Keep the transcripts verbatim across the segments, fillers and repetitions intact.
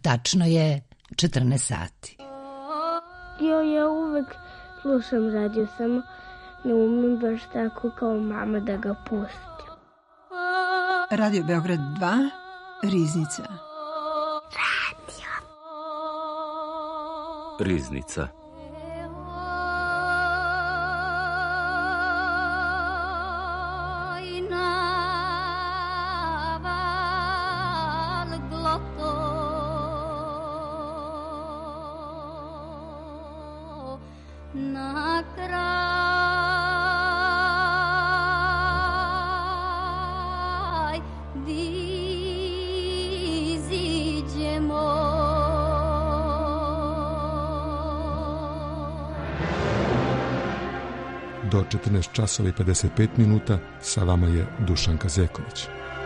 Tačno je četrnaest sati. Jo, ja uvek slušam radio, samo ne umem baš tako kao mama da ga pustim. Radio Beograd dva, Riznica. Radio. Riznica. Do četrnaest časova i pedeset pet minuta sa vama je Dušan Kazeković.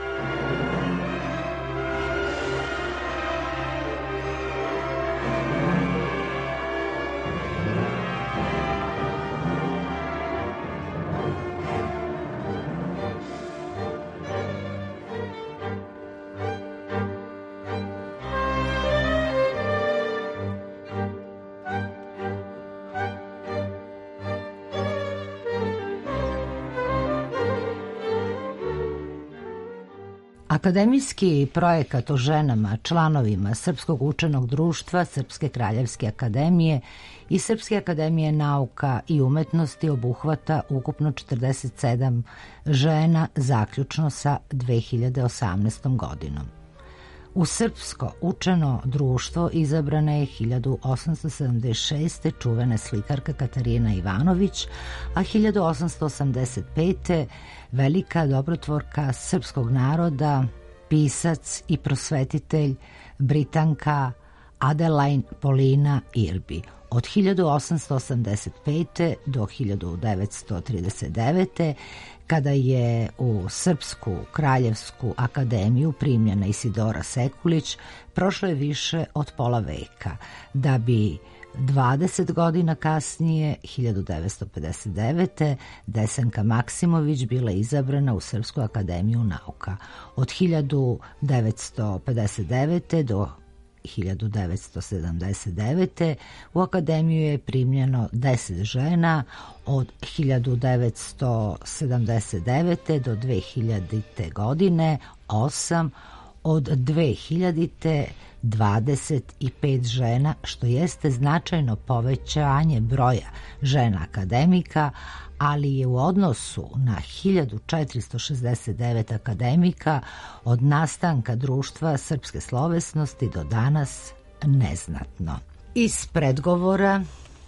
Akademijski projekat o ženama, članovima Srpskog učenog društva, Srpske kraljevske akademije i Srpske akademije nauka i umetnosti obuhvata ukupno četrdeset sedam žena zaključno sa dve hiljade osamnaestom godinom. U Srpsko učeno društvo izabrana je hiljadu osamsto sedamdeset šeste. čuvena slikarka Katarina Ivanović, a hiljadu osamsto osamdeset pete. velika dobrotvorka srpskog naroda, pisac i prosvetitelj Britanka Adelaide Paulina Irby. Od hiljadu osamsto osamdeset pete. do hiljadu devetsto trideset devete. kada je u Srpsku kraljevsku akademiju primljena Isidora Sekulić, prošlo je više od pola veka, da bi dvadeset godina kasnije, hiljadu devetsto pedeset devete. Desanka Maksimović bila izabrana u Srpsku akademiju nauka. Od hiljadu devetsto pedeset devete. do hiljadu devetsto sedamdeset devete. u akademiju je primljeno deset žena, od hiljadu devetsto sedamdeset devete. do dve hiljadite. godine osam, od dve hiljadite. dvadeset pet žena, što jeste značajno povećanje broja žena akademika, ali je u odnosu na hiljadu četiristo šezdeset devet akademika od nastanka društva srpske slovesnosti do danas neznatno. Iz predgovora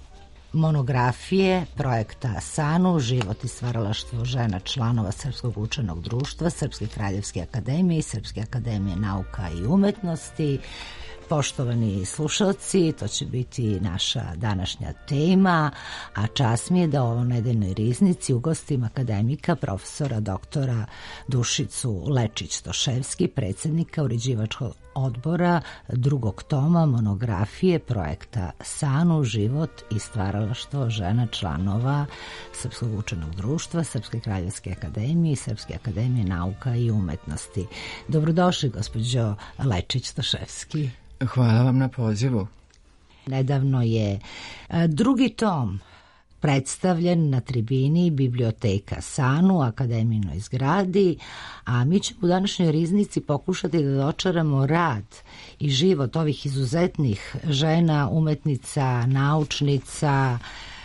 monografije projekta SANU, život i stvaralaštvo žena članova Srpskog učenog društva, Srpske kraljevske akademije i Srpske akademije nauka i umetnosti. Poštovani slušalci, to će biti naša današnja tema, a čast mi je da u ovoj nedeljnoj riznici ugostim akademika profesora doktora Dušicu Lečić-Stoševski, predsjednika uređivačkog odbora drugog toma monografije projekta SANU, život i stvaralaštvo žena članova Srpskog učenog društva, Srpske kraljevske akademije i Srpske akademije nauka i umetnosti. Dobrodošli, gospođo Lečić-Stoševski. Hvala vam na pozivu. Nedavno je drugi tom predstavljen na tribini biblioteka SANU u akademijnoj zgradi, a mi ćemo u današnjoj riznici pokušati da dočaramo rad i život ovih izuzetnih žena, umetnica, naučnica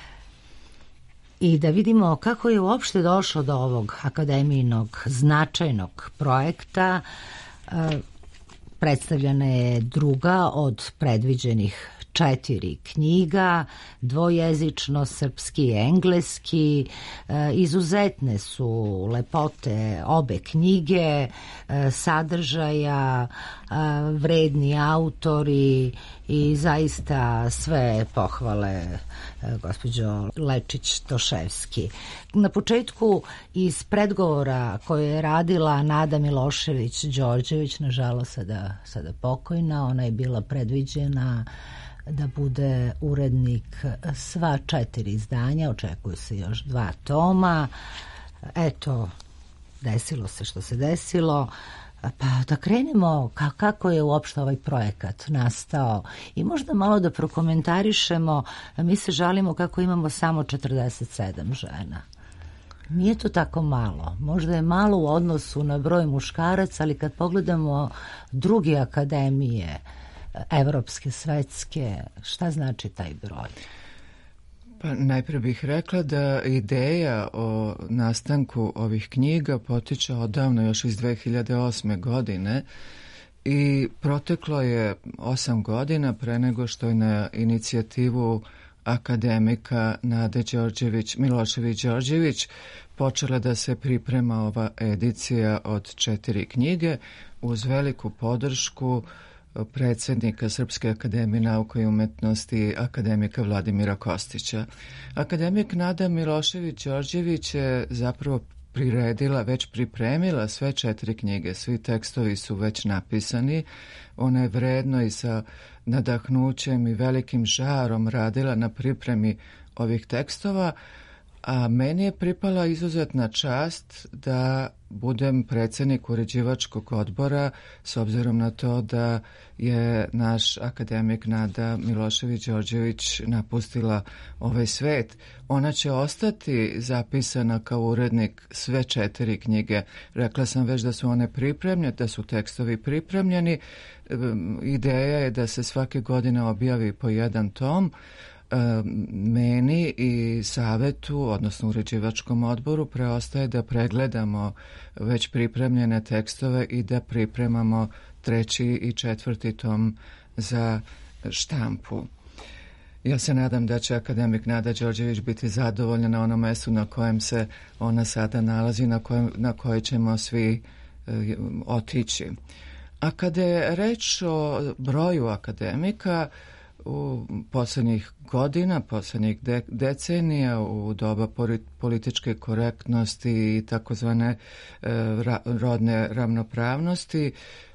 i da vidimo kako je uopšte došlo do ovog akademijnog značajnog projekta. Predstavljena je druga od predviđenih četiri knjiga, dvojezično, srpski i engleski. E, izuzetne su lepote obe knjige, e, sadržaja, e, vredni autori i zaista sve pohvale e, gospođo Lečić-Stoševski. Na početku iz predgovora koje je radila Nada Milošević-Đorđević, nažalost sada, sada pokojna, ona je bila predviđena da bude urednik sva četiri izdanja, očekuju se još dva toma. Eto, desilo se što se desilo. Pa da krenemo ka, kako je uopšte ovaj projekat nastao i možda malo da prokomentarišemo. Mi se žalimo kako imamo samo četrdeset sedam žena. Nije to tako malo. Možda je malo u odnosu na broj muškaraca, ali kad pogledamo druge akademije, evropske, svetske, šta znači taj broj? Pa najprije bih rekla da ideja o nastanku ovih knjiga potiče odavno, još iz dve hiljade osme. godine i proteklo je osam godina pre nego što je na inicijativu akademika Nade Đorđević, Milošević-Đorđević počela da se priprema ova edicija od četiri knjige uz veliku podršku predsjednika Srpske akademije nauka i umetnosti, akademika Vladimira Kostića. Akademik Nada Milošević-Đorđević je zapravo priredila, već pripremila sve četiri knjige. Svi tekstovi su već napisani. Ona je vredno i sa nadahnućem i velikim žarom radila na pripremi ovih tekstova, a meni je pripala izuzetna čast da budem predsjednik uređivačkog odbora, s obzirom na to da je naš akademik Nada Milošević-Đorđević napustila ovaj svet. Ona će ostati zapisana kao urednik sve četiri knjige. Rekla sam već da su one pripremljene, da su tekstovi pripremljeni. Ideja je da se svake godine objavi po jedan tom. Meni i savetu, odnosno uređivačkom odboru, preostaje da pregledamo već pripremljene tekstove i da pripremamo treći i četvrti tom za štampu. Ja se nadam da će akademik Nada Đorđević biti zadovoljna na onom mestu na kojem se ona sada nalazi, na kojem, na koje ćemo svi e, otići. A kada je reč o broju akademika, u posljednjih godina, posljednjih de, decenija, u doba političke korektnosti i takozvane e, ra, rodne ravnopravnosti,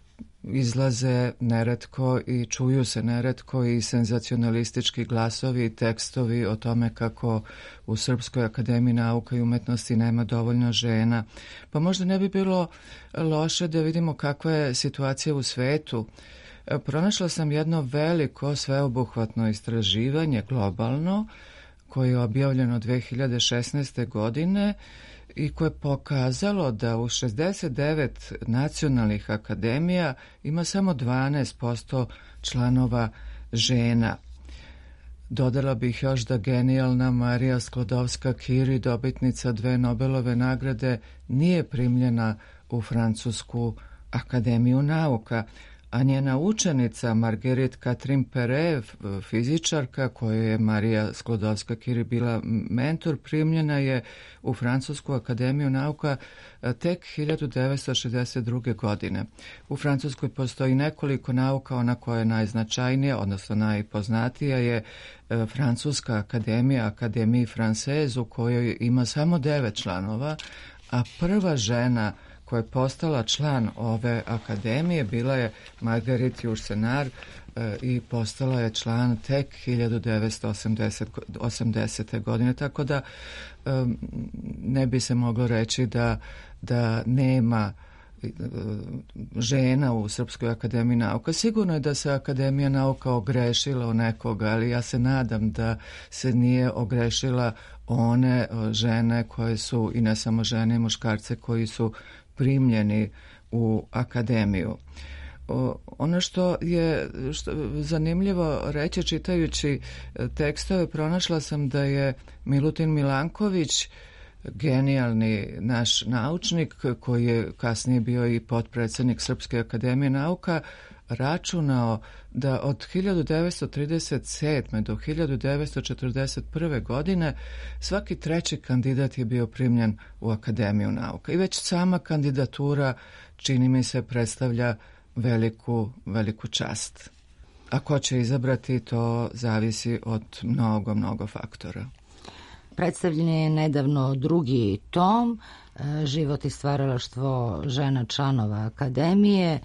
izlaze neretko i čuju se neretko i senzacionalistički glasovi i tekstovi o tome kako u Srpskoj akademiji nauka i umetnosti nema dovoljno žena. Pa možda ne bi bilo loše da vidimo kakva je situacija u svetu. Pronašla sam jedno veliko sveobuhvatno istraživanje globalno koje je objavljeno dve hiljade šesnaeste. godine i koje je pokazalo da u šezdeset devet nacionalnih akademija ima samo dvanaest posto članova žena. Dodala bih još da genijalna Marija Sklodowska-Curie, dobitnica dve Nobelove nagrade, nije primljena u Francusku akademiju nauka, a njena učenica Marguerite Catherine Perret, fizičarka kojoj je Marija Sklodowska-Curie bila mentor, primljena je u Francusku akademiju nauka tek hiljadu devetsto šezdeset druge. godine. U Francuskoj postoji nekoliko nauka, ona koja je najznačajnija, odnosno najpoznatija je Francuska akademija, Académie Française, u kojoj ima samo devet članova, a prva žena koja je postala član ove akademije bila je Marguerite Yourcenar e, i postala je član tek hiljadu devetsto osamdesete. godine, tako da e, ne bi se moglo reći da, da nema e, žena u Srpskoj akademiji nauka. Sigurno je da se Akademija nauka ogrešila o nekoga, ali ja se nadam da se nije ogrešila one žene koje su, i ne samo žene i muškarce, koji su primljeni u akademiju. O, ono što je što, zanimljivo reći čitajući tekstove, pronašla sam da je Milutin Milanković, genijalni naš naučnik koji je kasnije bio i potpredsjednik Srpske akademije nauka, računao da od hiljadu devetsto trideset sedme. do hiljadu devetsto četrdeset prve. godine svaki treći kandidat je bio primljen u Akademiju nauka. I već sama kandidatura, čini mi se, predstavlja veliku, veliku čast. A ko će izabrati, to zavisi od mnogo, mnogo faktora. Predstavljen je nedavno drugi tom, Život i stvaralaštvo žena članova akademije.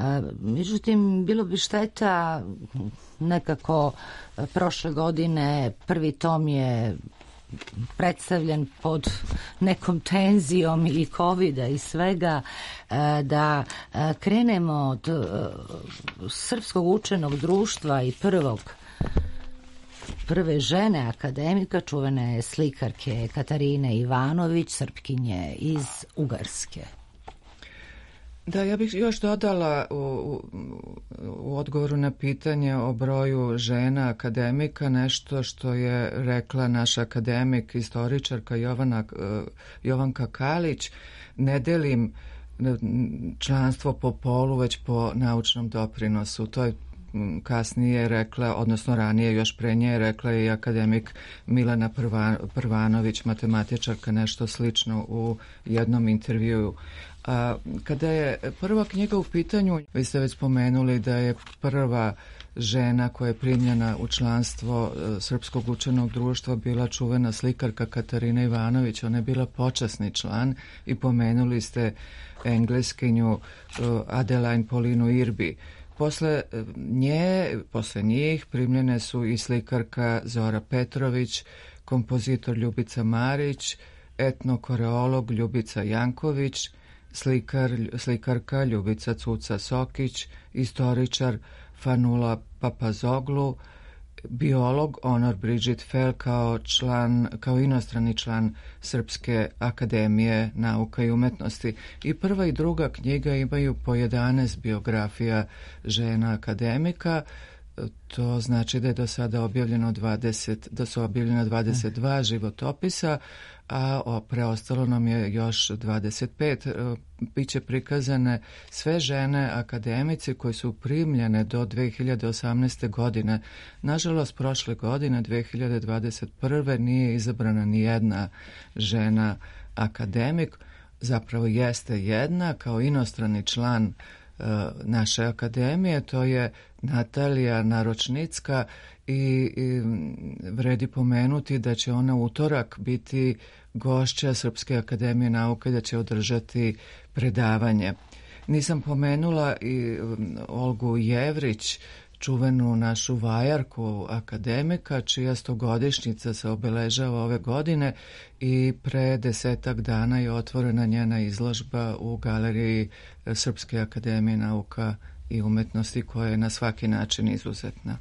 Međutim, bilo bi šteta, nekako prošle godine prvi tom je predstavljen pod nekom tenzijom i kovida i svega, da krenemo od Srpskog učenog društva i prvog prve žene akademika, čuvene slikarke Katarine Ivanović, Srpkinje iz Ugarske. Da, ja bih još dodala u, u, u odgovoru na pitanje o broju žena akademika nešto što je rekla naša akademik, istoričarka Jovana, Jovanka Kalić. Ne delim članstvo po polu, već po naučnom doprinosu. To je kasnije rekla, odnosno ranije još pre nje je rekla i akademik Milena Prva, Prvanović, matematičarka, nešto slično u jednom intervjuu. A kada je prva knjiga u pitanju, vi ste već spomenuli da je prva žena koja je primljena u članstvo Srpskog učenog društva bila čuvena slikarka Katarina Ivanović. Ona je bila počasni član i pomenuli ste Engleskinju Adeline Paulinu Irby. Posle nje, posle njih primljene su i slikarka Zora Petrović, kompozitor Ljubica Marić, etnokoreolog Ljubica Janković, slikar, slikarka Ljubica Cuca Sokić, istoričar Fanula Papazoglu, biolog Onor Bridget Fell kao član, kao inostrani član Srpske akademije nauka i umetnosti. I prva i druga knjiga imaju po jedanaest biografija žena akademika. To znači da je do sada objavljeno dvadeset, da su objavljeno dvadeset dva životopisa, a o preostalo nam je još dvadeset pet. Biće prikazane sve žene akademice koje su primljene do dve hiljade osamnaeste. godine. Nažalost, prošle godine, dve hiljade dvadeset prve. nije izabrana ni jedna žena akademik. Zapravo jeste jedna kao inostrani član naše akademije, to je Natalija Naročnicka i, i vredi pomenuti da će ona utorak biti gošća Srpske akademije nauke, da će održati predavanje. Nisam pomenula i Olgu Jevrić, čuvenu našu vajarku akademika, čija stogodišnjica se obeležava ove godine i pre desetak dana je otvorena njena izložba u galeriji Srpske akademije nauka i umetnosti, koja je na svaki način izuzetna.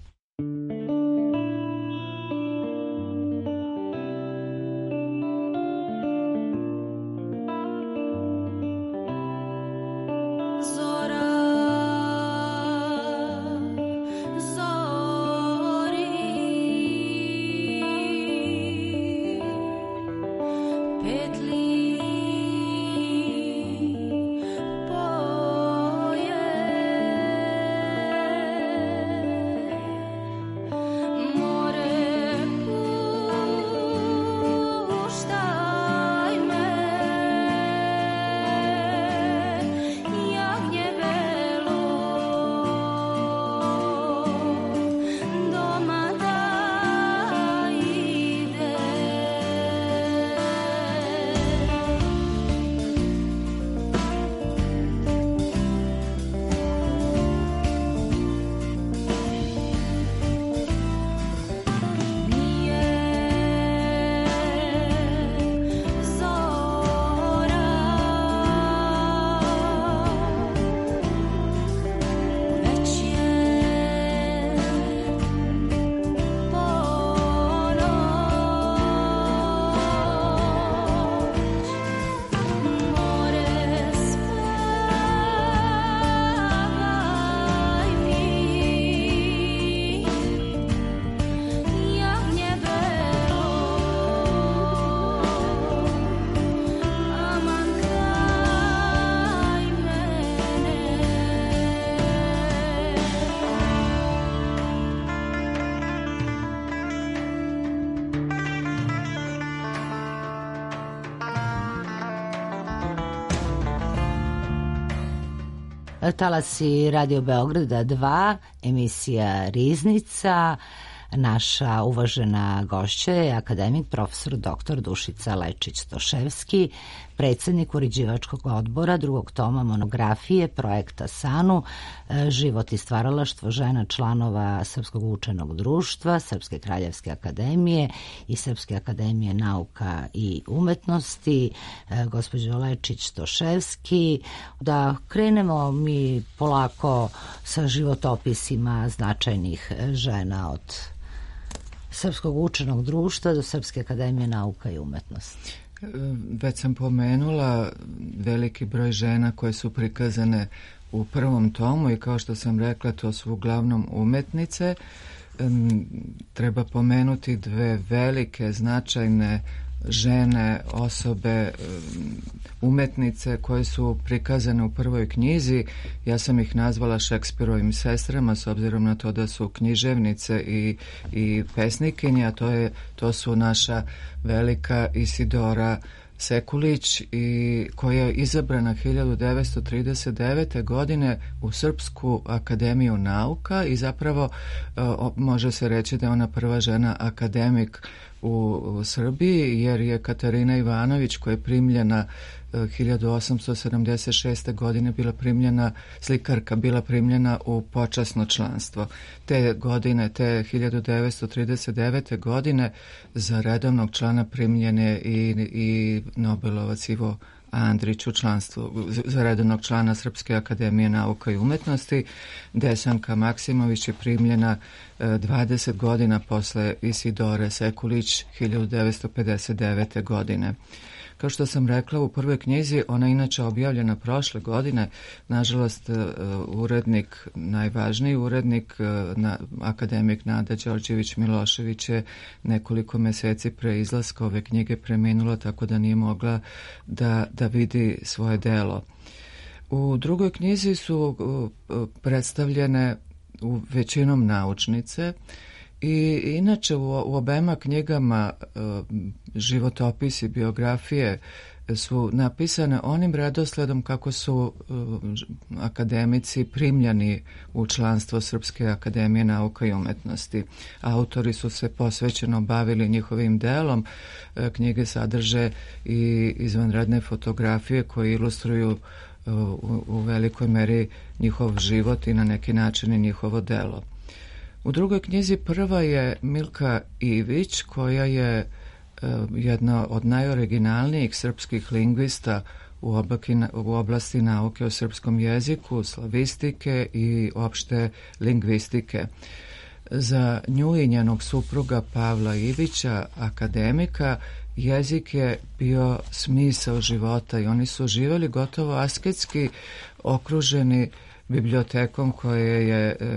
Talasi Radio Beograda dva, emisija Riznica. Naša uvažena gošća je akademik profesor doktor Dušica Lečić-Stoševski, predsjednik uređivačkog odbora drugog toma monografije projekta SANU, život i stvaralaštvo žena članova Srpskog učenog društva, Srpske kraljevske akademije i Srpske akademije nauka i umetnosti, gospođo Lečić-Stoševski. Da krenemo mi polako sa životopisima značajnih žena od Srpskog učenog društva do Srpske akademije nauka i umetnosti. Već sam pomenula veliki broj žena koje su prikazane u prvom tomu i kao što sam rekla, to su uglavnom umetnice. Treba pomenuti dve velike značajne žene, osobe, umetnice koje su prikazane u prvoj knjizi. Ja sam ih nazvala Šekspirovim sestrama s obzirom na to da su književnice i, i pesnikinje, a to, je, to su naša velika Isidora Sekulić, i koja je izabrana hiljadu devetsto trideset devete. godine u Srpsku akademiju nauka i zapravo može se reći da je ona prva žena akademik u, u Srbiji, jer je Katarina Ivanović, koja je primljena hiljadu osamsto sedamdeset šeste. godine bila primljena, slikarka, bila primljena u počasno članstvo. Te godine, te hiljadu devetsto trideset devete. godine za redovnog člana primljen je i, i Nobelovac Ivo Andrić u članstvu, za redovnog člana Srpske akademije nauka i umetnosti. Desanka Maksimović je primljena dvadeset godina posle Isidore Sekulić hiljadu devetsto pedeset devete. godine. Kao što sam rekla, u prvoj knjizi, ona inače objavljena prošle godine, nažalost urednik, najvažniji urednik, na, akademik Nada Đorđević-Milošević je nekoliko meseci pre izlaska ove knjige preminula, tako da nije mogla da, da vidi svoje delo. U drugoj knjizi su predstavljene u većinom naučnice. I inače u, u obema knjigama e, životopisi, biografije su napisane onim redosledom kako su e, akademici primljani u članstvo Srpske akademije nauka i umetnosti. Autori su se posvećeno bavili njihovim delom. E, knjige sadrže i izvanredne fotografije koje ilustruju e, u, u velikoj meri njihov život i na neki način i njihovo delo. U drugoj knjizi prva je Milka Ivić, koja je e, jedna od najoriginalnijih srpskih lingvista u, obaki, u oblasti nauke o srpskom jeziku, slavistike i opšte lingvistike. Za nju i njenog supruga Pavla Ivića, akademika, jezik je bio smisao života i oni su živjeli gotovo asketski, okruženi bibliotekom koja je e,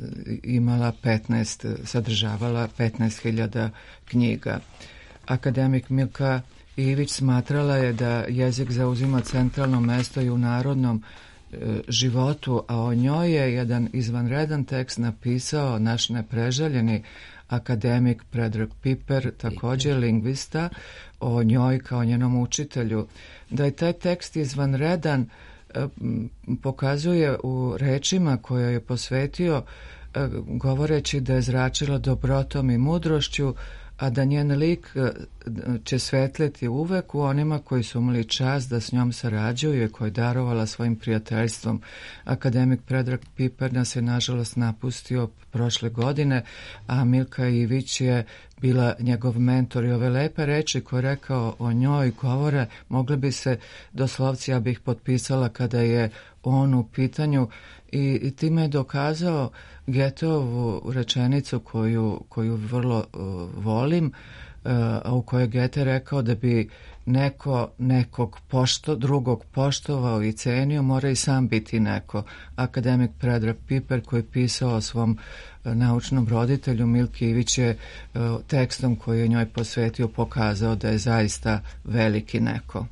imala petnaest, sadržavala petnaest hiljada knjiga. Akademik Milka Ivić smatrala je da jezik zauzima centralno mesto i u narodnom e, životu, a o njoj je jedan izvanredan tekst napisao naš nepreželjeni akademik Predrag Piper, također lingvista, o njoj kao njenom učitelju. Da je taj tekst izvanredan pokazuje u rečima koje je posvetio, govoreći da je zračila dobrotom i mudrošću, a da njen lik će svetleti uvek u onima koji su imali čast da s njom sarađuju i koji je darovala svojim prijateljstvom. Akademik Predrag Piper nas je nažalost napustio prošle godine, a Milka Ivić je bila njegov mentor i ove lepe reči koje je rekao o njoj govore, mogle bi se doslovci, ja bih potpisala kada je on u pitanju, i, i time je dokazao Goetheovu rečenicu koju, koju vrlo uh, volim, uh, a u kojoj Goethe rekao da bi neko nekog pošto, drugog poštovao i cenio, mora i sam biti neko. Akademik Predrag Piper, koji je pisao o svom uh, naučnom roditelju Milki Ivić, je uh, tekstom koji je njoj posvetio pokazao da je zaista veliki neko.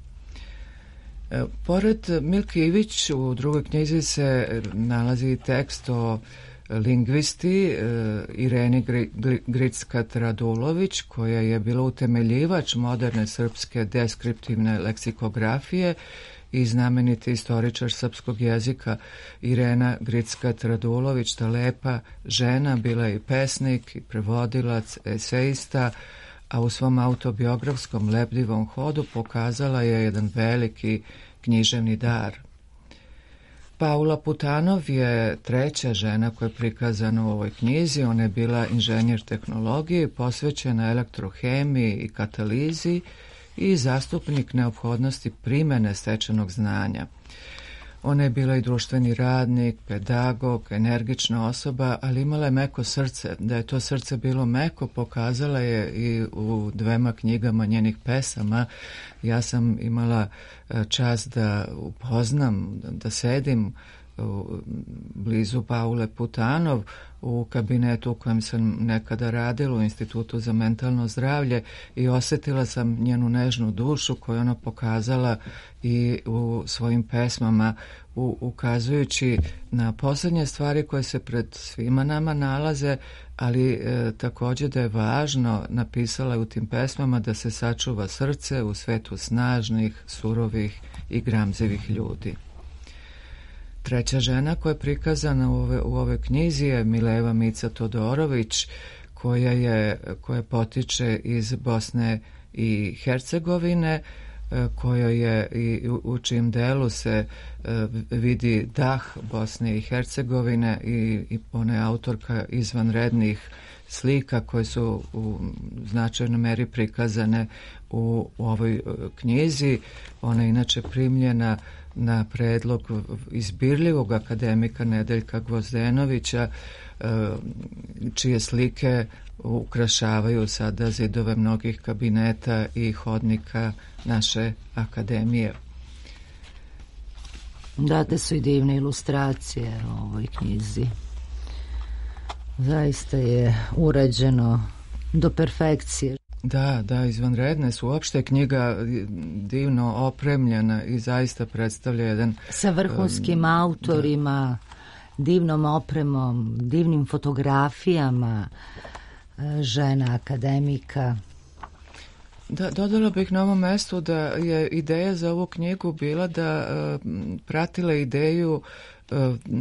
E, pored Milke Ivić u drugoj knjizi se nalazi tekst o lingvisti e, Ireni Grickat-Radulović, koja je bila utemeljivač moderne srpske deskriptivne leksikografije i znameniti istoričar srpskog jezika. Irena Grickat-Radulović, ta lepa žena, bila je i pesnik, i prevodilac, eseista, a u svom autobiografskom lepljivom hodu pokazala je jedan veliki književni dar. Paula Putanov je treća žena koja je prikazana u ovoj knjizi. Ona je bila inženjer tehnologije, posvećena elektrohemiji i katalizi i zastupnik neophodnosti primene stečenog znanja. Ona je bila i društveni radnik, pedagog, energična osoba, ali imala je meko srce. Da je to srce bilo meko, pokazala je i u dvema knjigama njenih pesama. Ja sam imala čast da upoznam, da sedim blizu Paule Putanov u kabinetu u kojem sam nekada radila u Institutu za mentalno zdravlje i osjetila sam njenu nežnu dušu koju ona pokazala i u svojim pesmama, u, ukazujući na posljednje stvari koje se pred svima nama nalaze, ali e, također da je važno, napisala je u tim pesmama, da se sačuva srce u svetu snažnih, surovih i gramzivih ljudi. Treća žena koja je prikazana u ove, u ove knjizi je Mileva Mica Todorović, koja je, koja potiče iz Bosne i Hercegovine, koja je i u čijem delu se vidi dah Bosne i Hercegovine i, i ona je autorka izvanrednih slika koje su u značajnoj meri prikazane u, u ovoj knjizi. Ona je inače primljena na predlog izbirljivog akademika Nedeljka Gvozdenovića, čije slike ukrašavaju sada zidove mnogih kabineta i hodnika naše akademije. Date su i divne ilustracije u ovoj knjizi. Zaista je urađeno do perfekcije. Da, da, izvanredne su. Uopšte knjiga divno opremljena i zaista predstavlja jedan... Sa vrhunskim um, autorima, da. Divnom opremom, divnim fotografijama žena akademika. Da, dodala bih na ovom mestu da je ideja za ovu knjigu bila da uh, pratila ideju uh,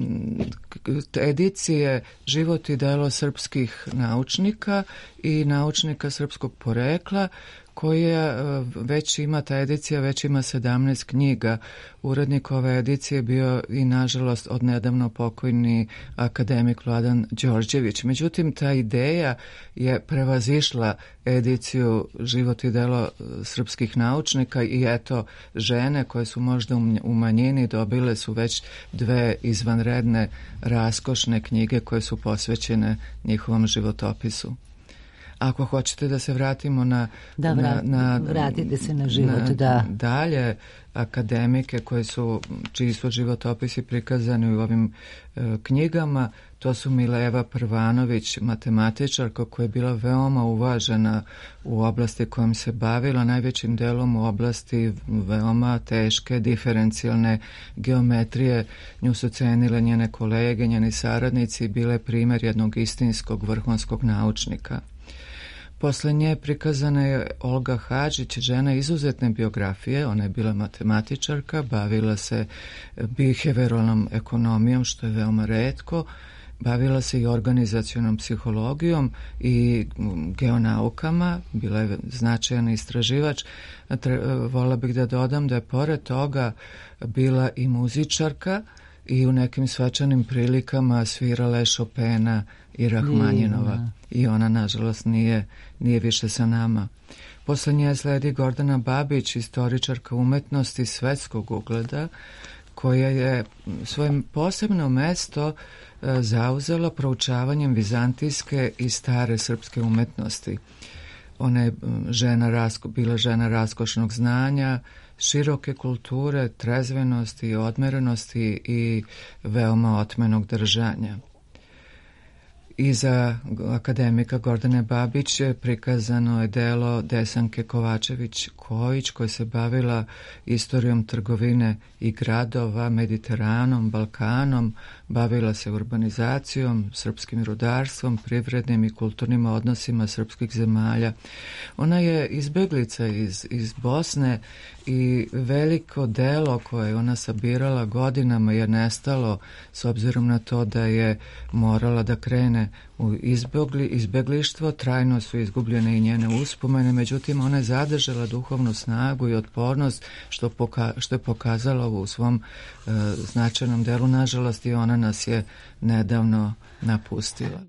edicije Život i delo srpskih naučnika i naučnika srpskog porekla, koja već ima, ta edicija već ima sedamnaest knjiga. Urednik ove edicije bio i nažalost odnedavno pokojni akademik Vladan Đorđević. Međutim, ta ideja je prevazišla ediciju Život i delo srpskih naučnika i eto, žene koje su možda u manjini dobile su već dve izvanredne raskošne knjige koje su posvećene njihovom životopisu. Ako hoćete da se vratimo na... Da, vrat, na, na, vratite se na život, na, da. Dalje, akademike koji su, čiji su životopisi prikazani u ovim e, knjigama, to su Mileva Prvanović, matematičarka koja je bila veoma uvažena u oblasti kojom se bavila, najvećim delom u oblasti veoma teške diferencijalne geometrije. Nju su cenile njene kolege, njeni saradnici i bile primjer jednog istinskog vrhunskog naučnika. Posle nje prikazana je Olga Hadžić, žena izuzetne biografije. Ona je bila matematičarka, bavila se behavioralnom ekonomijom, što je veoma retko, bavila se i organizacionom psihologijom i geonaukama, bila je značajan istraživač. Vola bih da dodam da je pored toga bila i muzičarka i u nekim svečanim prilikama svirala je Chopina i Rahmanjinova. Mm. I ona, nažalost, nije, nije više sa nama. Posle nje sledi Gordana Babić, istoričarka umetnosti svetskog ugleda, koja je svojim posebno mesto e, zauzela proučavanjem vizantijske i stare srpske umetnosti. Ona je žena rasko, bila žena raskošnog znanja, široke kulture, trezvenosti, odmerenosti i veoma otmenog držanja. Iza akademika Gordane Babić prikazano je delo Desanke Kovačević-Kojić koja se bavila istorijom trgovine i gradova, Mediteranom, Balkanom, bavila se urbanizacijom, srpskim rudarstvom, privrednim i kulturnim odnosima srpskih zemalja. Ona je izbeglica iz, iz Bosne i veliko delo koje je ona sabirala godinama je nestalo s obzirom na to da je morala da krene u izbjegli, izbjeglištvo, trajno su izgubljene i njene uspomene, međutim ona je zadržala duhovnu snagu i otpornost što, poka, što je pokazala u svom e, značajnom delu. Nažalost i ona nas je nedavno napustila.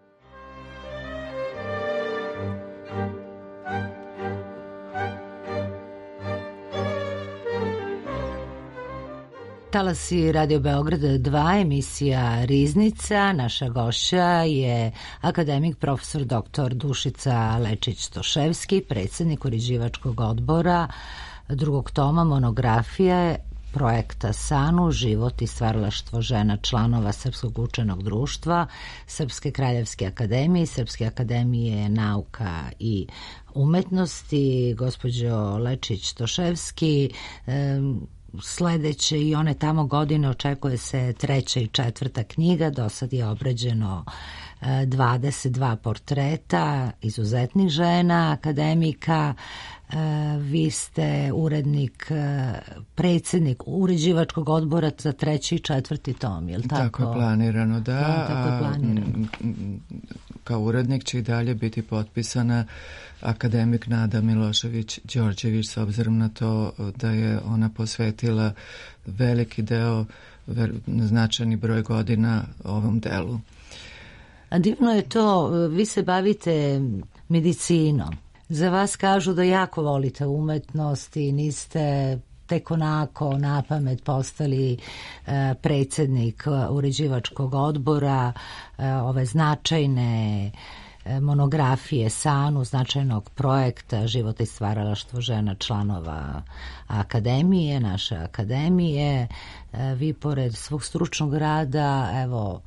Talasi Radio Beograd dva, emisija Riznica. Naša gošća je akademik profesor doktor Dušica Lečić-Stoševski, predsjednik uređivačkog odbora drugog toma monografije projekta SANU, život i stvaralaštvo žena članova Srpskog učenog društva, Srpske kraljevske akademije, Srpske akademije nauka i umetnosti. Gospođo Lečić-Stoševski, sledeće i one tamo godine očekuje se treća i četvrta knjiga. Do sad je obrađeno dvadeset dva portreta izuzetnih žena, akademika. Vi ste urednik, predsjednik uređivačkog odbora za treći i četvrti tom, je li tako? Tako je planirano, da. da tako je planirano. Kao urednik će i dalje biti potpisana akademik Nada Milošević-Đorđević, s obzirom na to da je ona posvetila veliki deo, značajni broj godina ovom delu. A divno je to, vi se bavite medicinom. Za vas kažu da jako volite umetnost i niste tek onako na pamet postali e, predsjednik uređivačkog odbora e, ove značajne e, monografije SANU, značajnog projekta života i stvaralaštvo žena članova akademije, naše akademije. E, vi pored svog stručnog rada, evo,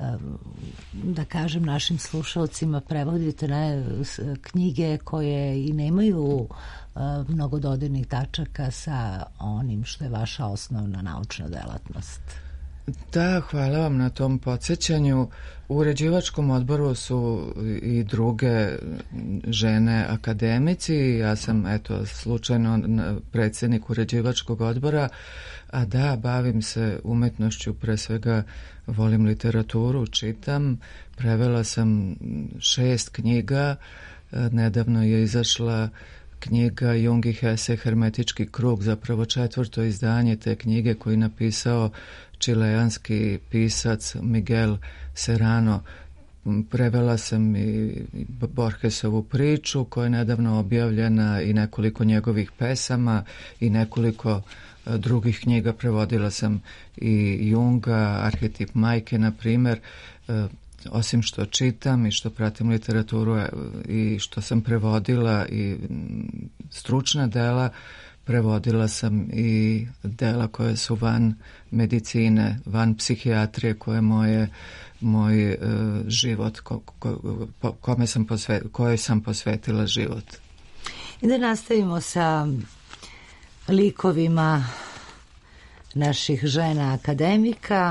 da kažem našim slušalcima, prevodite ne, knjige koje i nemaju mnogo dodirnih tačaka sa onim što je vaša osnovna naučna delatnost. Da, hvala vam na tom podsjećanju. U uređivačkom odboru su i druge žene akademici. Ja sam, eto, slučajno predsjednik uređivačkog odbora, a da, bavim se umetnošću, pre svega volim literaturu, čitam. Prevela sam šest knjiga. Nedavno je izašla knjiga Jung i Hesse, Hermetički krug, zapravo četvrto izdanje te knjige koji je napisao čileanski pisac Miguel Serrano. Prevela sam i Borgesovu priču koja je nedavno objavljena i nekoliko njegovih pesama i nekoliko drugih knjiga. Prevodila sam i Junga, Arhetip majke, na primjer. Osim što čitam i što pratim literaturu i što sam prevodila i stručna dela, prevodila sam i dela koje su van medicine, van psihijatrije, koje je moje, moj uh, život, ko, ko, kome sam posve, kojoj sam posvetila život. I da nastavimo sa likovima naših žena akademika.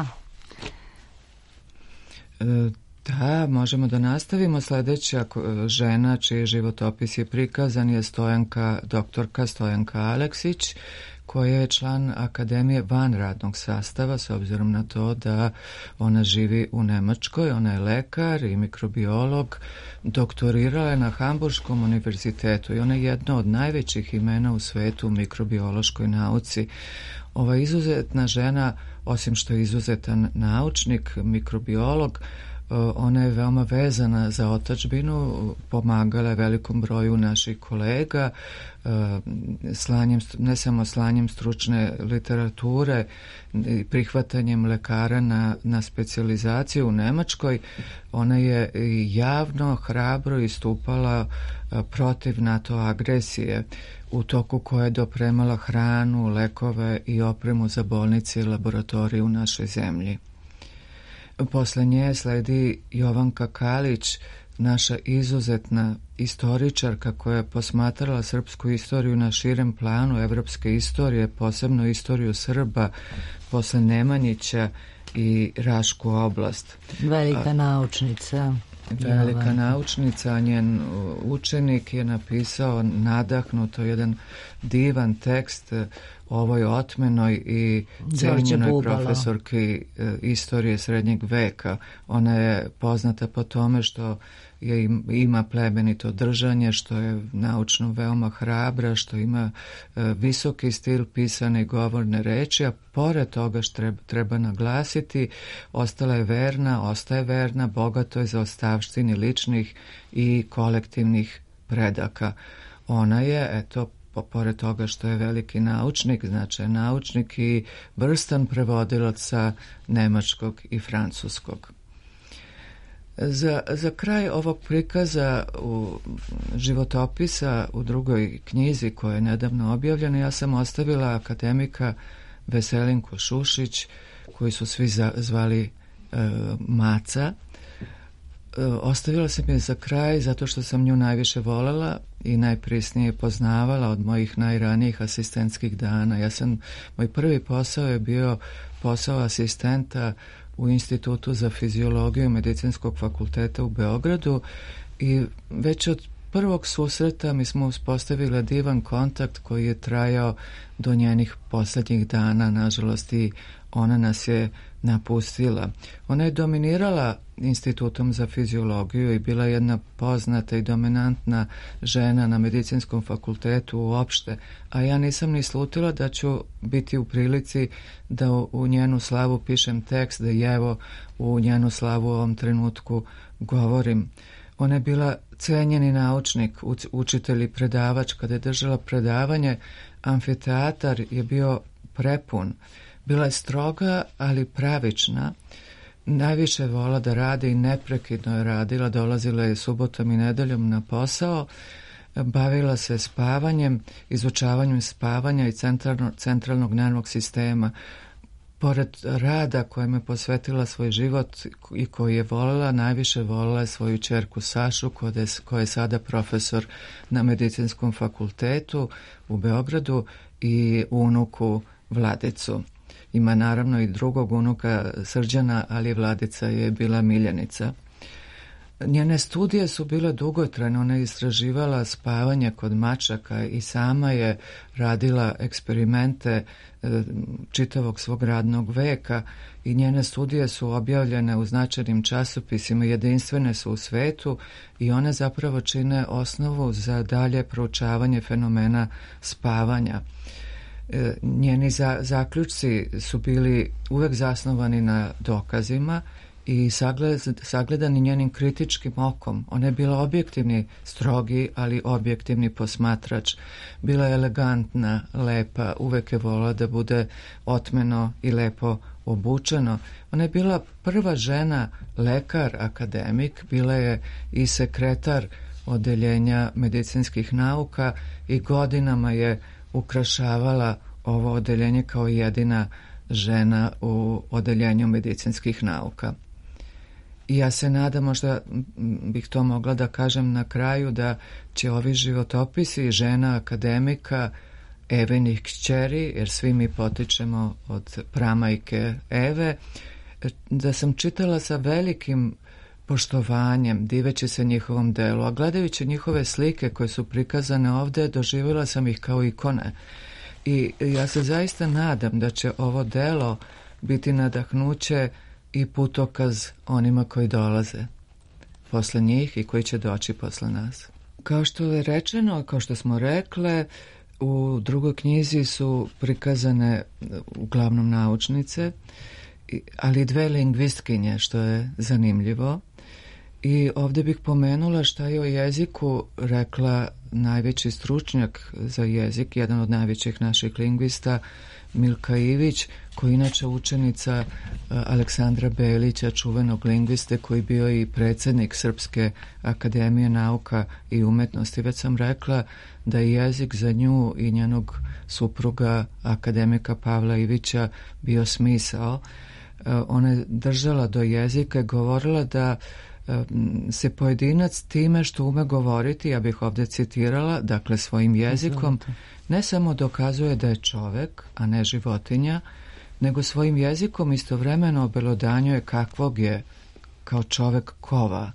Da, možemo da nastavimo. Sljedeća žena čiji životopis je prikazan je Stojanka, doktorka Stojanka Aleksić, koja je član akademije van radnog sastava, s obzirom na to da ona živi u Nemačkoj. Ona je lekar i mikrobiolog, doktorirala je na Hamburškom univerzitetu i ona je jedna od najvećih imena u svetu u mikrobiološkoj nauci. Ova izuzetna žena, osim što je izuzetan naučnik, mikrobiolog, ona je veoma vezana za otadžbinu, pomagala je velikom broju naših kolega, slanjem, ne samo slanjem stručne literature i prihvatanjem lekara na, na specijalizaciju u Nemačkoj. Ona je javno, hrabro istupala protiv NATO agresije, u toku koje je dopremala hranu, lekove i opremu za bolnice i laboratorije u našoj zemlji. Posle nje sledi Jovanka Kalić, naša izuzetna istoričarka koja je posmatrala srpsku istoriju na širem planu evropske istorije, posebno istoriju Srba, posle Nemanjića i Rašku oblast. Velika naučnica. velika naučnica, njen učenik je napisao nadahnuto jedan divan tekst o ovoj otmenoj i cenjenoj profesorki istorije srednjeg veka. Ona je poznata po tome što je, ima plemenito držanje, što je naučno veoma hrabra, što ima e, visoki stil pisane i govorne reči, a pored toga što treba, treba naglasiti, ostala je verna, ostaje verna, bogato je za ostavštini ličnih i kolektivnih predaka. Ona je, eto, pored toga što je veliki naučnik, znači je naučnik i vrstan prevodilac sa nemačkog i francuskog. Za, za kraj ovog prikaza u životopisa u drugoj knjizi koja je nedavno objavljena, ja sam ostavila akademika Veselinku Šušić, koji su svi za, zvali e, Maca. E, ostavila sam je za kraj zato što sam nju najviše volela i najprisnije poznavala od mojih najranijih asistentskih dana. Ja sam, moj prvi posao je bio posao asistenta u Institutu za fiziologiju Medicinskog fakulteta u Beogradu i već od prvog susreta mi smo uspostavili divan kontakt koji je trajao do njenih posljednjih dana. Nažalost, i ona nas je napustila. Ona je dominirala Institutom za fiziologiju i bila jedna poznata i dominantna žena na Medicinskom fakultetu uopšte, a ja nisam ni slutila da ću biti u prilici da u njenu slavu pišem tekst, da i evo u njenu slavu u ovom trenutku govorim. Ona je bila cenjeni naučnik, učitelj i predavač. Kada je držala predavanje, amfiteatar je bio prepun. Bila je stroga, ali pravična. Najviše vola da radi i neprekidno je radila. Dolazila je subotom i nedeljom na posao. Bavila se spavanjem, izučavanjem spavanja i centralno, centralnog nervnog sistema. Pored rada kojem je posvetila svoj život i koji je voljela, najviše voljela je svoju ćerku Sašu, koja je sada profesor na Medicinskom fakultetu u Beogradu, i unuku Vladicu. Ima naravno i drugog unuka Srđana, ali Vladica je bila miljenica. Njene studije su bile dugotrajne, ona je istraživala spavanje kod mačaka i sama je radila eksperimente e, čitavog svog radnog veka i njene studije su objavljene u značajnim časopisima, jedinstvene su u svetu i one zapravo čine osnovu za dalje proučavanje fenomena spavanja. E, njeni za, zaključci su bili uvek zasnovani na dokazima i sagledani njenim kritičkim okom. Ona je bila objektivni, strogi, ali objektivni posmatrač. Bila je elegantna, lepa, uvek je volila da bude otmeno i lepo obučeno. Ona je bila prva žena lekar, akademik, bila je i sekretar odeljenja medicinskih nauka i godinama je ukrašavala ovo odeljenje kao jedina žena u odeljenju medicinskih nauka. I ja se nadam, možda bih to mogla da kažem na kraju, da će ovi životopisi žena akademika, Evinih kćeri, jer svi mi potičemo od pramajke Eve, da sam čitala sa velikim poštovanjem, diveći se njihovom delu, a gledajući njihove slike koje su prikazane ovde, doživjela sam ih kao ikone. I ja se zaista nadam da će ovo delo biti nadahnuće i putokaz onima koji dolaze posle njih i koji će doći posle nas. Kao što je rečeno, kao što smo rekle, u drugoj knjizi su prikazane uglavnom naučnice, ali dve lingvistkinje, što je zanimljivo. I ovdje bih pomenula šta je o jeziku rekla najveći stručnjak za jezik, jedan od najvećih naših lingvista, Milka Ivić, koji inače učenica Aleksandra Belića, čuvenog lingviste, koji bio i predsjednik Srpske akademije nauka i umetnosti. Već sam rekla da je jezik za nju i njenog supruga, akademika Pavla Ivića, bio smisao. Ona je držala do jezika i govorila da se pojedinac time što ume govoriti, ja bih ovdje citirala, dakle svojim jezikom, ne samo dokazuje da je čovek, a ne životinja, nego svojim jezikom istovremeno obelodanjuje kakvog je kao čovek kova,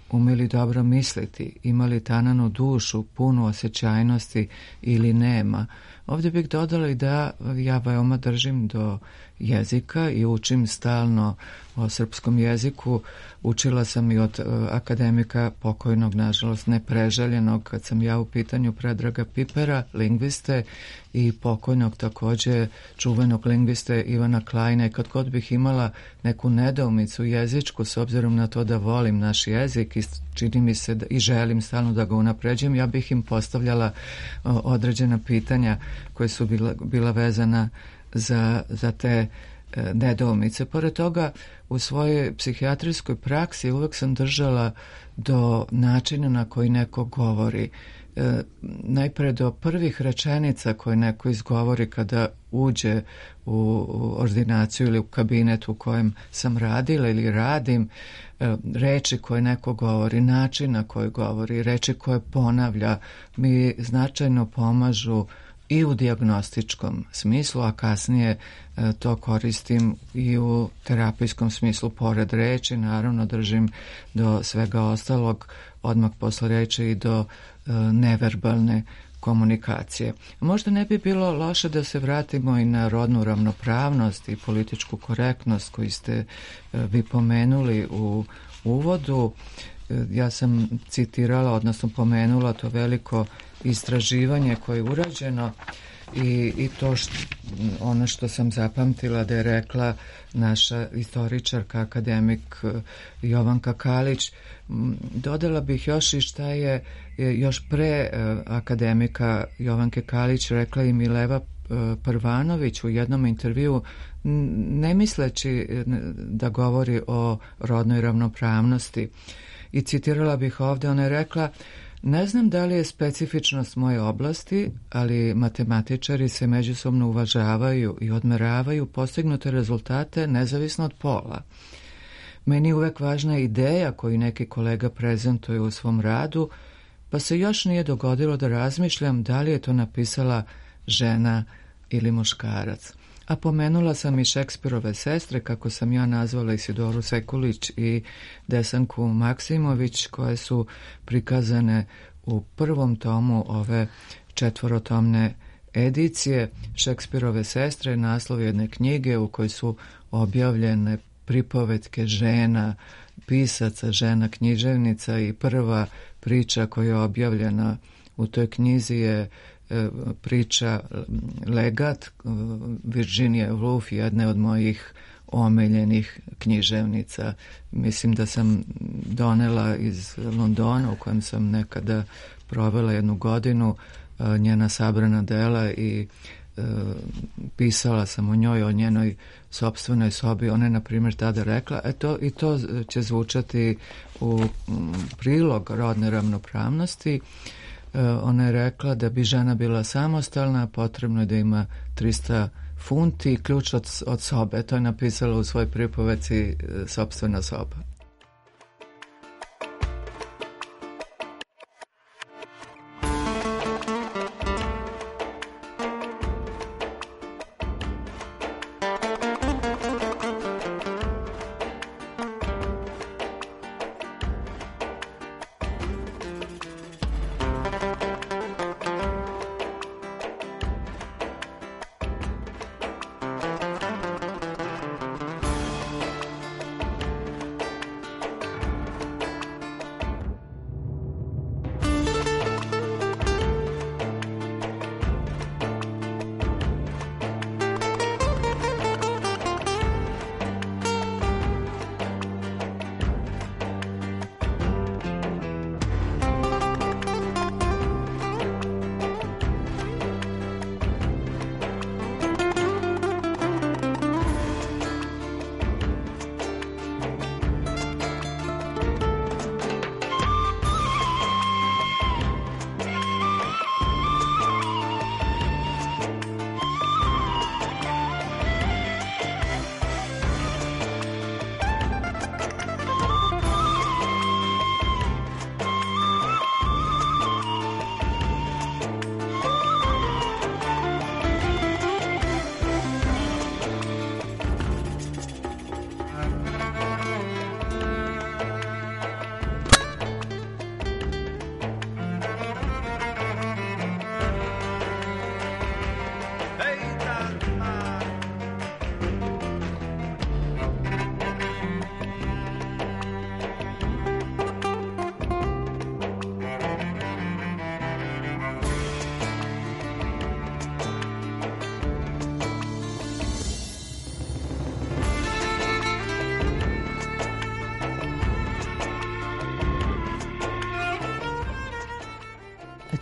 umeli dobro misliti, imali tananu dušu, punu osjećajnosti ili nema. Ovdje bih dodala i da ja veoma držim do jezika i učim stalno o srpskom jeziku. Učila sam i od uh, akademika pokojnog, nažalost nepreželjenog, kad sam ja u pitanju, Predraga Pipera, lingviste, i pokojnog također čuvenog lingviste Ivana Klajna. I kad god bih imala neku nedoumicu jezičku, s obzirom na to da volim naš jezik i čini mi se da, i želim stalno da ga unapređujem, ja bih im postavljala uh, određena pitanja koje su bila, bila vezana za, za te e, nedoumice. Pored toga, u svojoj psihijatrijskoj praksi uvek sam držala do načina na koji neko govori. E, najpre do prvih rečenica koje neko izgovori kada uđe u, u ordinaciju ili u kabinet u kojem sam radila ili radim, e, reči koje neko govori, način na koji govori, reči koje ponavlja, mi značajno pomažu i u dijagnostičkom smislu, a kasnije e, to koristim i u terapijskom smislu. Pored reči, naravno, držim do svega ostalog, odmah posle reči i do e, neverbalne komunikacije. Možda ne bi bilo loše da se vratimo i na rodnu ravnopravnost i političku korektnost koju ste e, vi pomenuli u uvodu. E, ja sam citirala, odnosno pomenula to veliko istraživanje koje je urađeno i, i to što, ono što sam zapamtila da je rekla naša istoričarka, akademik Jovanka Kalić. Dodala bih još i šta je još pre akademika Jovanke Kalić rekla i Mileva Prvanović u jednom intervjuu, ne misleći da govori o rodnoj ravnopravnosti. I citirala bih ovdje, ona je rekla: ne znam da li je specifičnost moje oblasti, ali matematičari se međusobno uvažavaju i odmeravaju postignute rezultate nezavisno od pola. Meni je uvek važna ideja koju neki kolega prezentuje u svom radu, pa se još nije dogodilo da razmišljam da li je to napisala žena ili muškarac. A pomenula sam i Šekspirove sestre, kako sam ja nazvala Isidoru Sekulić i Desanku Maksimović, koje su prikazane u prvom tomu ove četvorotomne edicije. Šekspirove sestre, naslov jedne knjige u kojoj su objavljene pripovetke žena, pisaca, žena književnica, i prva priča koja je objavljena u toj knjizi je priča Legat Virginia Woolf, jedne od mojih omiljenih književnica. Mislim da sam donela iz Londona, u kojem sam nekada provela jednu godinu, njena sabrana dela i e, pisala sam o njoj, o njenoj sopstvenoj sobi. Ona je, na primjer, tada rekla, eto, i to će zvučati u prilog rodne ravnopravnosti. Ona je rekla da bi žena bila samostalna, potrebno je da ima trista funti i ključ od, od sobe. To je napisala u svojoj pripovedci Sopstvena soba.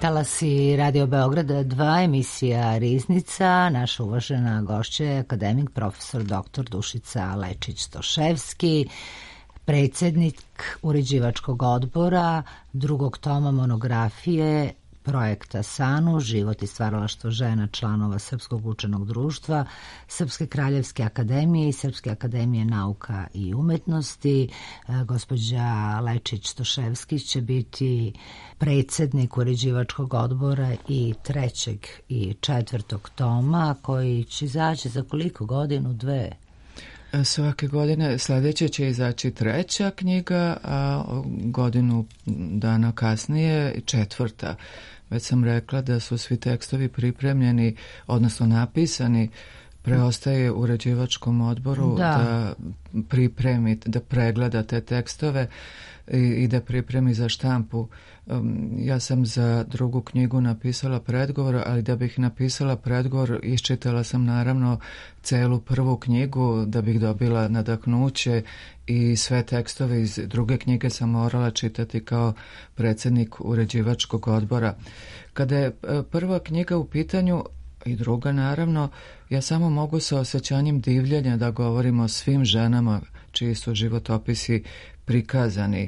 Talasi Radio Beograda dva, emisija Riznica. Naša uvažena gošća je akademik profesor doktor Dušica Lečić-Stoševski, predsjednik uređivačkog odbora drugog toma monografije projekta SANU, život i stvaralaštvo žena članova Srpskog učenog društva, Srpske kraljevske akademije i Srpske akademije nauka i umetnosti. Gospođa Lečić-Stoševski će biti predsjednik uređivačkog odbora i trećeg i četvrtog toma, koji će izaći za koliko godinu, dve? Svake godine sljedeće će izaći treća knjiga, a godinu dana kasnije četvrta. Već sam rekla da su svi tekstovi pripremljeni, odnosno napisani, preostaje uređivačkom odboru da, da pripremi, da pregleda te tekstove i, i da pripremi za štampu. Um, ja sam za drugu knjigu napisala predgovor, ali da bih napisala predgovor iščitala sam naravno celu prvu knjigu da bih dobila nadahnuće i sve tekstove iz druge knjige sam morala čitati kao predsjednik uređivačkog odbora. Kada je prva knjiga u pitanju i druga naravno, ja samo mogu sa osjećanjem divljenja da govorim o svim ženama čiji su životopisi prikazani.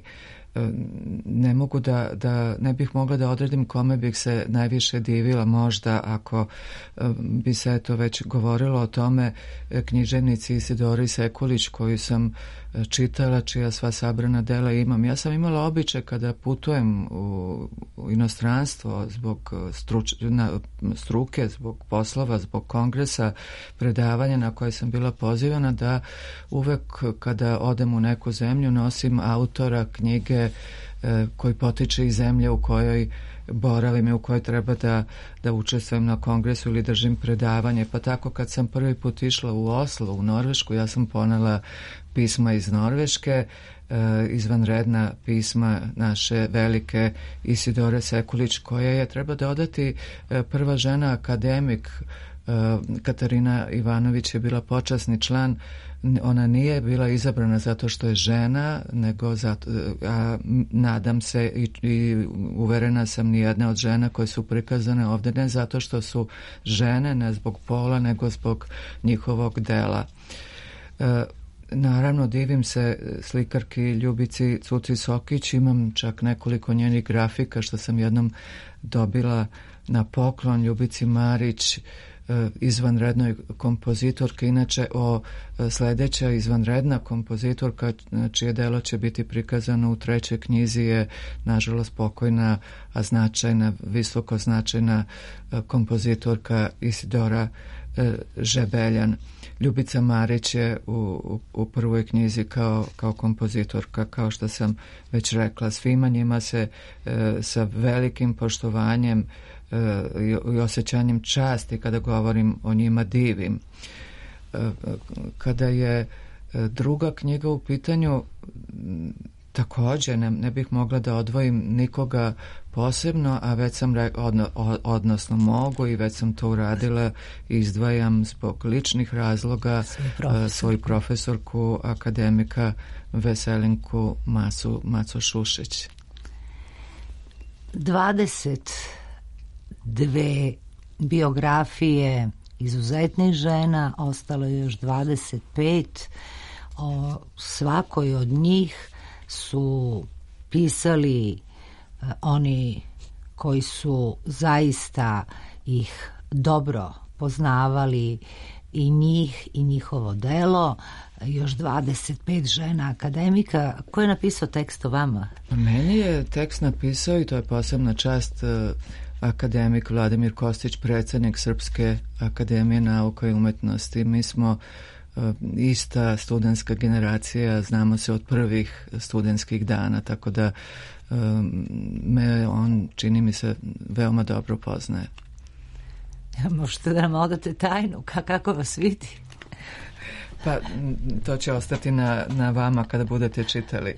Ne mogu da, da, ne bih mogla da odredim kome bih se najviše divila, možda ako bi se to već govorilo o tome, književnici Isidori Sekulić koju sam čitala, čija sva sabrana dela imam. Ja sam imala običaj kada putujem u, u inostranstvo zbog struč, na, struke, zbog poslova, zbog kongresa, predavanja na koje sam bila pozivana, da uvek kada odem u neku zemlju nosim autora knjige e, koji potiče iz zemlje u kojoj boravim i u kojoj treba da, da učestvujem na kongresu ili držim predavanje. Pa tako kad sam prvi put išla u Oslo, u Norvešku, ja sam ponela pisma iz Norveške, e, izvanredna pisma naše velike Isidore Sekulić, koja je, treba dodati, e, prva žena akademik. e, Katarina Ivanović je bila počasni član. Ona nije bila izabrana zato što je žena, nego zato, a nadam se i, i uverena sam nijedna od žena koje su prikazane ovdje ne zato što su žene, ne zbog pola, nego zbog njihovog dela. E, Naravno, divim se slikarki Ljubici Cuci Sokić, imam čak nekoliko njenih grafika što sam jednom dobila na poklon. Ljubici Marić, izvanrednoj kompozitorke. Inače, o sljedeća izvanredna kompozitorka čije delo će biti prikazano u trećoj knjizi je nažalost pokojna, a značajna, visoko značajna kompozitorka Isidora Žebeljan. Ljubica Marić je u, u, u prvoj knjizi kao, kao kompozitorka, kao što sam već rekla. Svima njima se e, sa velikim poštovanjem e, i, i osjećanjem časti kada govorim o njima divim. E, kada je e, druga knjiga u pitanju, također ne, ne bih mogla da odvojim nikoga posebno, a već sam rekla, odno, odnosno mogu i već sam to uradila, izdvajam zbog ličnih razloga profesor. svoju profesorku akademika Veselinku Macu, Macu Šušić. dvadeset dve biografije izuzetnih žena, ostalo je još dvadeset pet. O svakoj od njih su pisali uh, oni koji su zaista ih dobro poznavali, i njih i njihovo delo. Još dvadeset pet žena akademika. Ko je napisao tekst o vama? Meni je tekst napisao, i to je posebna čast, uh, akademik Vladimir Kostić, predsjednik Srpske akademije nauka i umetnosti. Mi smo ista studentska generacija, znamo se od prvih studentskih dana, tako da um, me on, čini mi se, veoma dobro poznaje. Ja, možete da nam odate tajnu, kako vas vidi? Pa to će ostati na, na vama kada budete čitali.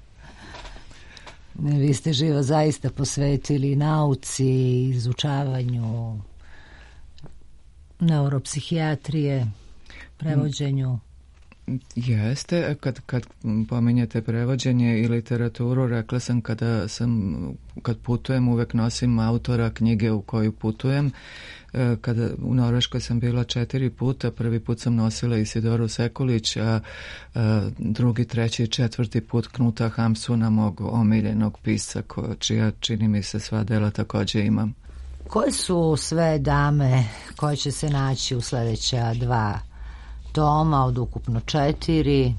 Ne, vi ste živo zaista posvetili nauci, izučavanju neuropsihijatrije, prevođenju. Jeste, kad, kad pominjete prevođenje i literaturu, rekla sam kada sam, kad putujem uvek nosim autora knjige u koju putujem. Kada u Norveškoj sam bila četiri puta, prvi put sam nosila Isidoru Sekulić, a, a drugi, treći i četvrti put Knuta Hamsuna, mog omiljenog pisca, ko, čija čini mi se sva dela takođe imam. Koje su sve dame koje će se naći u sledeća dva toma od ukupno četiri?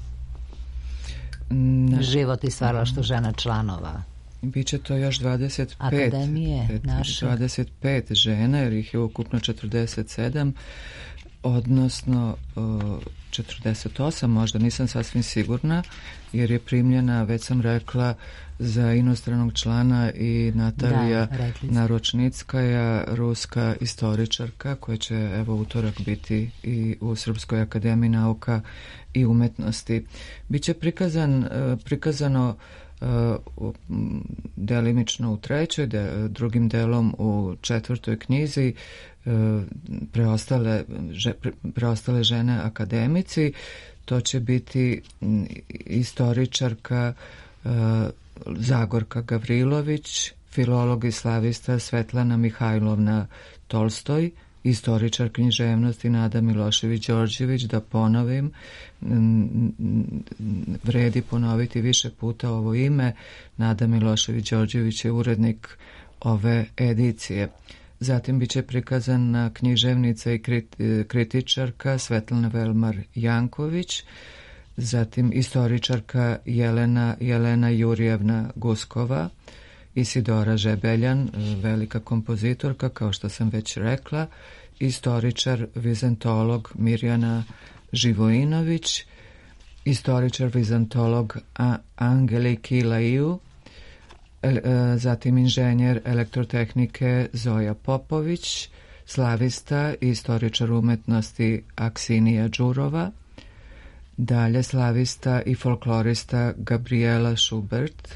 Ne. Život i stvaralaštvo žena članova. Biće to još dvadeset pet, Akademije naše. dvadeset pet žena, jer ih je ukupno četrdeset sedam, odnosno četrdeset osam, možda nisam sasvim sigurna, jer je primljena, već sam rekla, za inostranog člana i Natalija da, Naručnickaja, ruska istoričarka, koja će evo utorak biti i u Srpskoj akademiji nauka i umetnosti. Biće prikazan, prikazano Uh, delimično u trećoj, de, drugim delom u četvrtoj knjizi uh, preostale, že, pre, preostale žene akademici. To će biti m, istoričarka uh, Zagorka Gavrilović, filolog i slavista Svetlana Mihajlovna Tolstoj, istoričar književnosti Nada Milošević-Đorđević. Da ponovim, vredi ponoviti više puta ovo ime. Nada Milošević-Đorđević je urednik ove edicije. Zatim biće prikazana književnica i kritičarka Svetlana Velmar Janković, zatim istoričarka Jelena, Jelena Jurijevna Guskova, Isidora Žebeljan, velika kompozitorka, kao što sam već rekla, istoričar, vizantolog Mirjana Živojinović, istoričar, vizantolog Angeliki Laiju, zatim inženjer elektrotehnike Zoja Popović, slavista i istoričar umetnosti Aksinija Đurova, dalje slavista i folklorista Gabriela Schubert,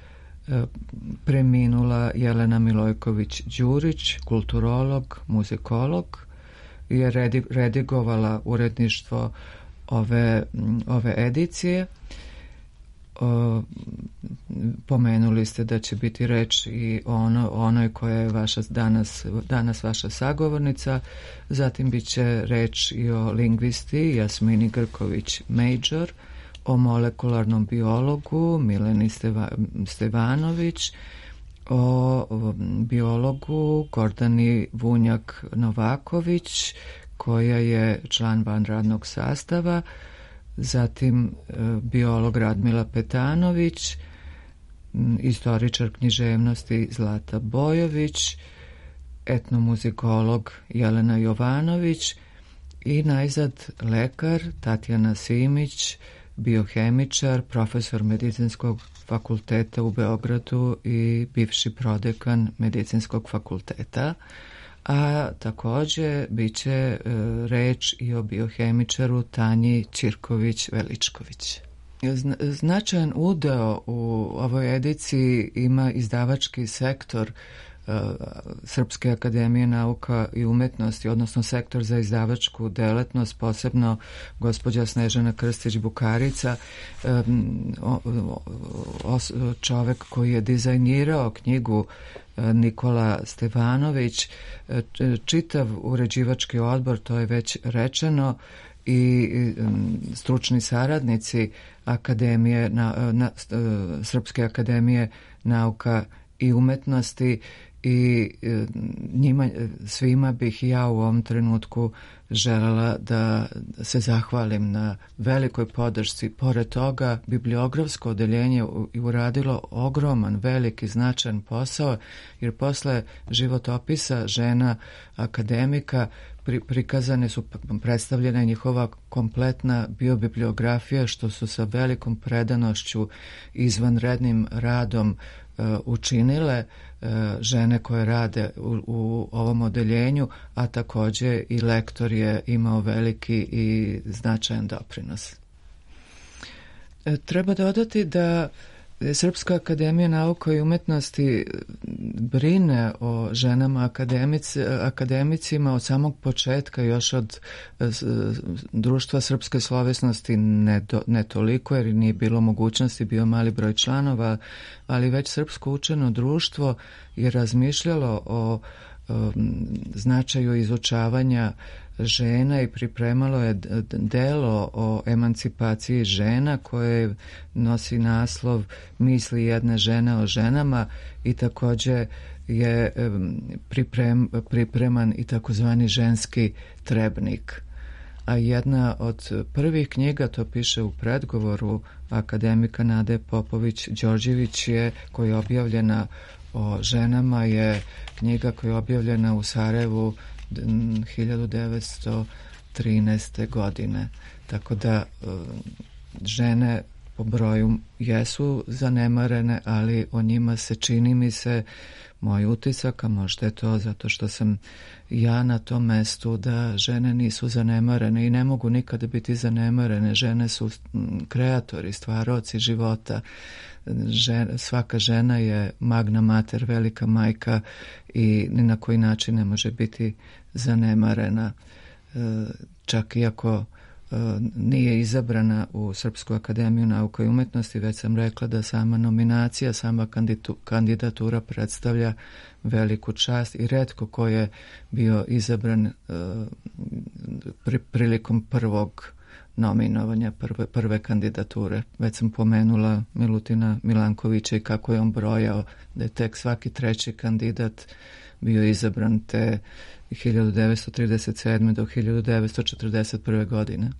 preminula Jelena Milojković-Đurić, kulturolog, muzikolog, je redigovala uredništvo ove, ove edicije. O, pomenuli ste da će biti reč i ono, onoj koja je vaša danas, danas vaša sagovornica, zatim bit će reč i o lingvisti Jasmini Grković-Major, o molekularnom biologu Mileni Steva, Stevanović, o, o biologu Gordani Vunjak-Novaković, koja je član vanradnog sastava, zatim e, biolog Radmila Petanović, istoričar književnosti Zlata Bojović, etnomuzikolog Jelena Jovanović i najzad lekar Tatjana Simić, biohemičar, profesor Medicinskog fakulteta u Beogradu i bivši prodekan Medicinskog fakulteta, a takođe biće e, reč i o biohemičaru Tanji Ćirković-Veličković. Značajan udeo u ovoj ediciji ima izdavački sektor Srpske akademije nauka i umetnosti, odnosno sektor za izdavačku delatnost, posebno gospođa Snežana Krstić-Bukarica, čovek koji je dizajnirao knjigu Nikola Stevanović, čitav uređivački odbor, to je već rečeno, i stručni saradnici akademije, na, na, Srpske akademije nauka i umetnosti, i njima svima bih ja u ovom trenutku želela da se zahvalim na velikoj podršci. Pored toga, bibliografsko odeljenje je uradilo ogroman, veliki, značajan posao, jer posle životopisa žena akademika pri, prikazane su, predstavljena njihova kompletna biobibliografija, što su sa velikom predanošću i izvanrednim radom uh, učinile uh, žene koje rade u, u ovom odeljenju, a takođe i lektor je imao veliki i značajan doprinos. E, treba dodati da Srpska akademija nauka i umetnosti brine o ženama akademic, akademicima od samog početka, još od društva srpske slovesnosti, ne, do, ne toliko jer nije bilo mogućnosti, bio mali broj članova, ali već Srpsko učeno društvo je razmišljalo o, o značaju izučavanja žena i pripremalo je delo o emancipaciji žena koje nosi naslov Misli jedne žene o ženama i također je priprem, pripreman i takozvani ženski trebnik. A jedna od prvih knjiga, to piše u predgovoru akademika Nade Popović-Đorđević, je koja je objavljena o ženama, je knjiga koja je objavljena u Sarajevu hiljadu devetsto trinaeste. godine. Tako da žene po broju jesu zanemarene, ali o njima se, čini mi se, moj utisak, a možda je to zato što sam ja na tom mestu, da žene nisu zanemarene i ne mogu nikada biti zanemarene. Žene su kreatori, stvaraoci života. Žena, svaka žena je magna mater, velika majka i ni na koji način ne može biti zanemarena. Čak iako nije izabrana u Srpsku akademiju nauka i umetnosti, već sam rekla da sama nominacija, sama kandidatura predstavlja veliku čast i retko ko je bio izabran pri, prilikom prvog nominovanja, prve, prve kandidature. Već sam pomenula Milutina Milankovića i kako je on brojao da je tek svaki treći kandidat bio izabran te hiljadu devetsto trideset sedme do hiljadu devetsto četrdeset prve. godine.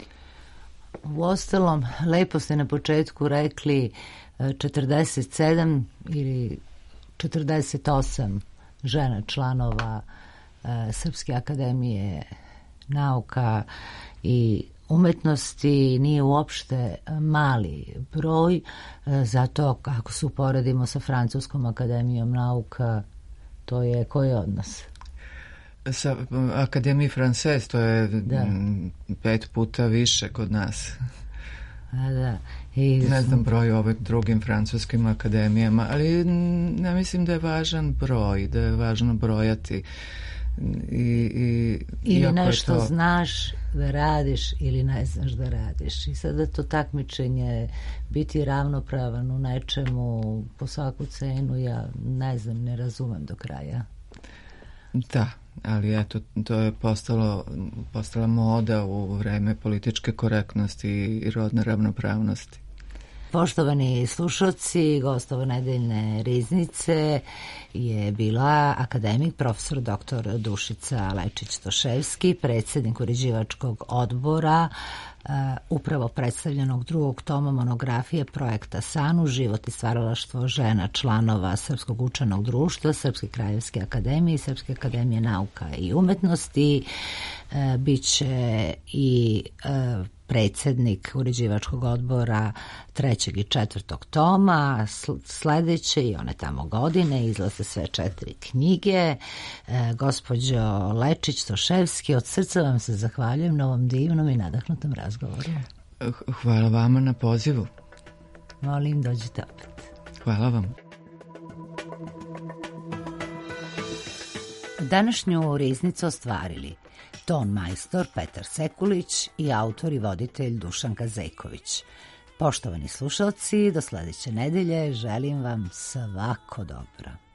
U ostalom, lepo ste na početku rekli četrdeset sedam ili četrdeset osam žena članova e, Srpske akademije nauka i umetnosti, nije uopšte mali broj, zato ako se uporedimo sa Francuskom akademijom nauka, to je koji odnos? Sa Akademiji Frances, to je da. pet puta više kod nas. A da. I ne znam broj ovim drugim francuskim akademijama, ali ja mislim da je važan broj, da je važno brojati. I, i, ili nešto to... znaš da radiš ili ne znaš da radiš. I sada to takmičenje, biti ravnopravan u nečemu po svaku cenu, ja ne znam, ne razumem do kraja. Da, ali eto, to je postalo, postala moda u vreme političke korektnosti i rodne ravnopravnosti. Poštovani slušalci, gostova nedeljne riznice je bila akademik profesor doktor Dušica Lečić-Stoševski, predsjednik uređivačkog odbora uh, upravo predstavljenog drugog toma monografije projekta SANU, život i stvaralaštvo žena članova Srpskog učenog društva, Srpske kraljevske akademije i Srpske akademije nauka i umetnosti. Uh, biće i uh, predsjednik uređivačkog odbora trećeg i četvrtog toma, sljedeće i one tamo godine, izlaze sve četiri knjige. E, gospođo Lečić-Stoševski, od srca vam se zahvaljujem na ovom divnom i nadahnutom razgovoru. Hvala vama na pozivu. Molim, dođite opet. Hvala vam. Današnju riznicu ostvarili ton majstor Petar Sekulić i autor i voditelj Dušanka Zejković. Poštovani slušalci, do sljedeće nedelje želim vam svako dobro.